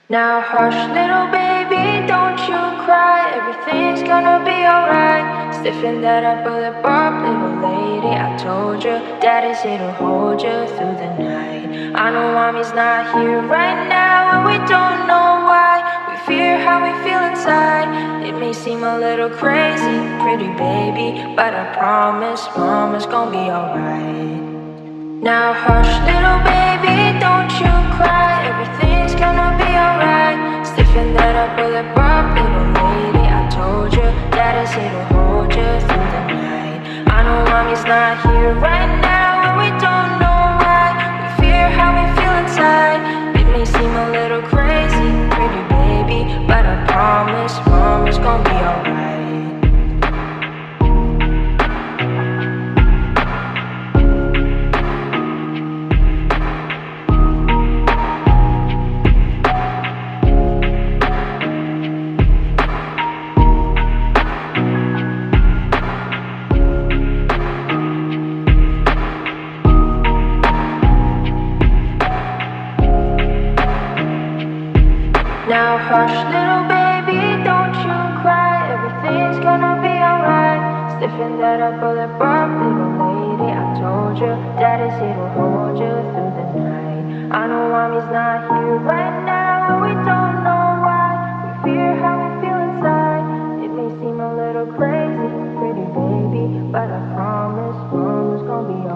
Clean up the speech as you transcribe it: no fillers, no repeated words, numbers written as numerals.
Now hush little baby, don't you cry. Everything's gonna be alright. Stiffen that up, bullet up, little lady. I told you, daddy's here to hold you through the night. I know mommy's not here right now, and we don't know why. We fear how we feel inside. It may seem a little crazy, pretty baby, but I promise mama's gonna be alright. Now hush little baby, don't you cry. Everything's gonna be alright. Stiffen that up, bullet up, little lady. I told you, daddy's here to hold you through the night. I know mommy's not here right now, and we don't know why. We fear how we feel inside. It may seem a little crazy, pretty baby, but I promise mama's gonna be alright. Now hush little baby, don't you cry. Everything's gonna be alright. Stiffen that up, bullet up, little lady. I told you, daddy's here to hold you through the night. I know mommy's not here right now, and we don't know why. We fear how we feel inside. It may seem a little crazy, pretty baby, but I promise mama's gonna be alright.